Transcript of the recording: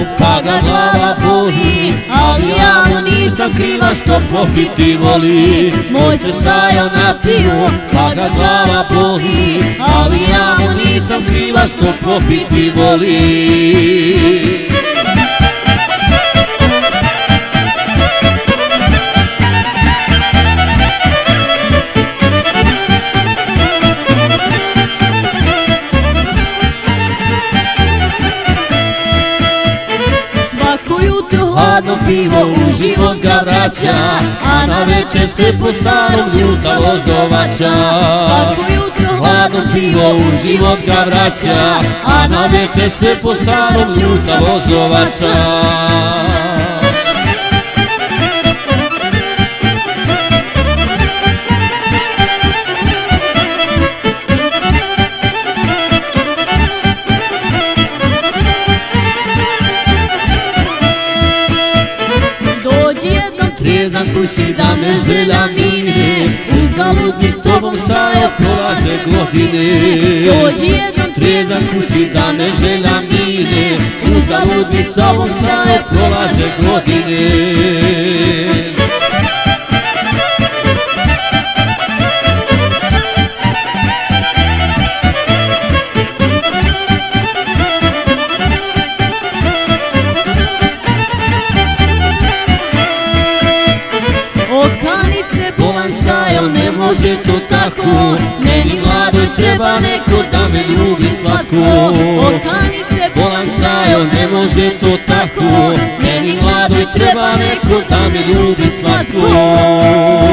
pa ga glava boli, ali ja mu nisam kriva što popiti voli. Moj se Sajo napio, pa ga glava boli, ali ja mu nisam kriva što popiti voli. Hladno pivo u život ga vraća, a na večer se po starom ljuta vozovača. Svako jutro hladno pivo u život ga vraća, a na večer se po starom ljuta vozovača. Trijezan kući da me želja mine, uzalud mi s tobom Sajo prolaze godine. Dođi jednom trijezan kući da me želja mine, uzalud mi s tobom Sajo prolaze godine. Sajo, ne može to tako, meni mladoj treba neko da me ljubi slatko. Okani se bolan Sajo, ne može to tako, meni mladoj treba neko da me ljubi slatko.